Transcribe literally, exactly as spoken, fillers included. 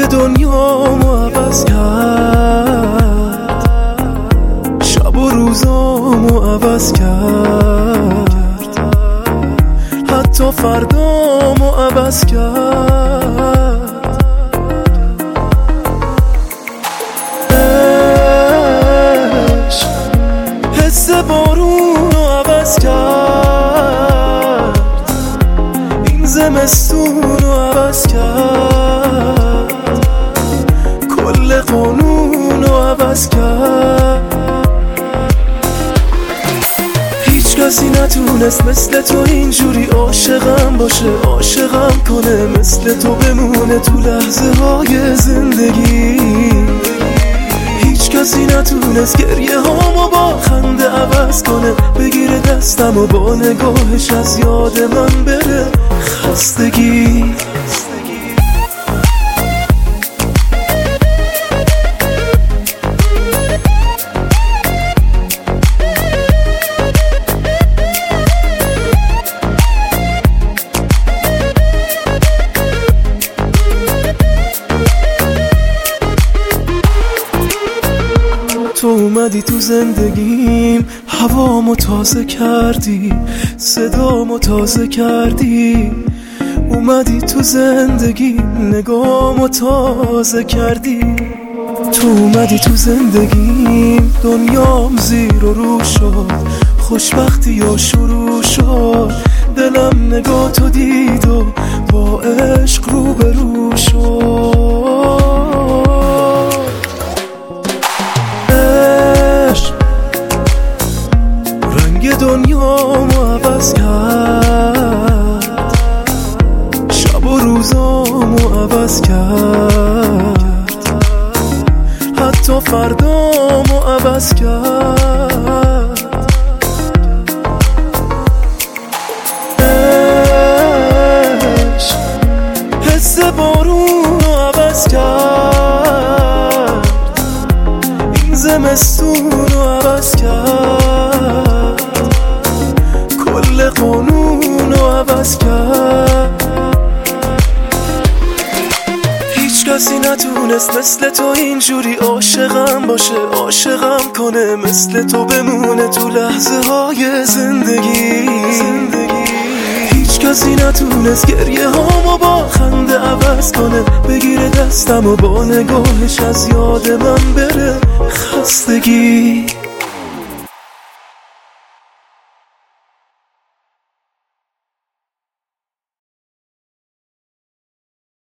دنیامو عوض کرد، شب و روزامو عوض کرد، حتی فردامو عوض کرد. عشق حس بارونو عوض کرد، این زمستونو عوض کرد، کل قانونو عوض کرد. هیچ کسی نتونست مثل تو اینجوری عاشقم باشه، عاشقم کنه، مثل تو بمونه تو لحظه های زندگی. هیچ کسی نتونست گریه هامو با خنده عوض کنه، بگیره دستم و با نگاهش از یاد من بره خستگی. تو اومدی تو زندگیم، هوامو تازه کردی، صدامو تازه کردی. اومدی تو زندگیم، نگامو تازه کردی. تو اومدی تو زندگیم، دنیام زیر و رو شد، خوشبختی یا شروع شد. دلم نگاه تو دید و با عشق رو به رو شد. دنیامو عوض کرد، شب و روزامو عوض کرد، حتی فردامو عوض کرد. عشق حس بارونو عوض کرد، این زمستونو عوض کرد، کل قانونو عوض کرد. هیچ کسی نتونست مثل تو اینجوری عاشقم باشه، عاشقم کنه، مثل تو بمونه تو لحظه های زندگی. هیچ کسی نتونست گریه هامو با خنده عوض کنه، بگیره دستم و با نگاهش از یاد من بره خستگی.